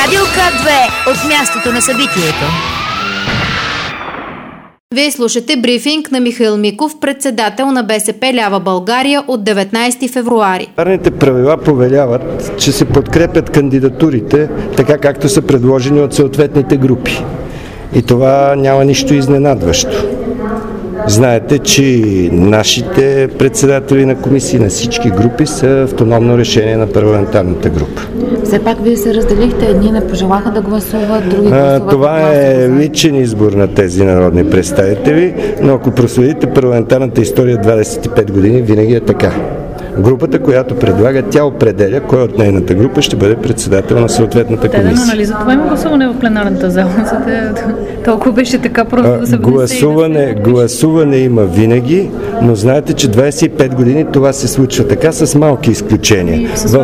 Радио К2 от мястото на събитието. Вие слушате брифинг на Михаил Миков, председател на БСП Лява България от 19 февруари. Парламентарните правила повеляват, че се подкрепят кандидатурите така както са предложени от съответните групи. И това няма нищо изненадващо. Знаете, че нашите председатели на комисии на всички групи са автономно решение на парламентарната група. Все пак вие се разделихте, едни не пожелаха да гласуват, други гласуват. Това е личен избор на тези народни представители, но ако проследите парламентарната история 25 години, винаги е така. Групата, която предлага, тя определя кой от нейната група ще бъде председател на съответната комисия. Но нали за това има гласуване в пленарната зала? Толкова беше така просто да се внесе. Гласуване има винаги, но знаете, че 25 години това се случва така с малки изключения. В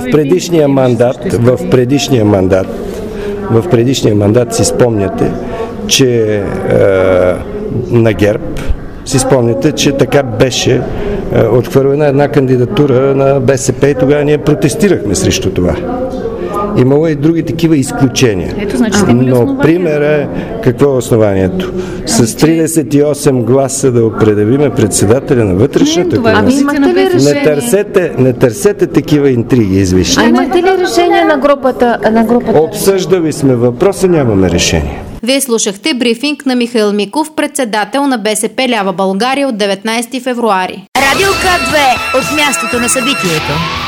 предишния мандат си спомняте, че на ГЕРБ си спомняте, че така беше отхвърлена една кандидатура на БСП и тогава ние протестирахме срещу това. Имало и други такива изключения. Но пример е какво е основанието? С 38 гласа да определиме председателя на вътрешната комисия. Не търсете такива интриги излишни. Имате ли решение на групата? Обсъждали сме въпроса, нямаме решение. Вие слушахте брифинг на Михаил Миков, председател на БСП Лява България от 19 февруари. Радио К2 от мястото на събитието.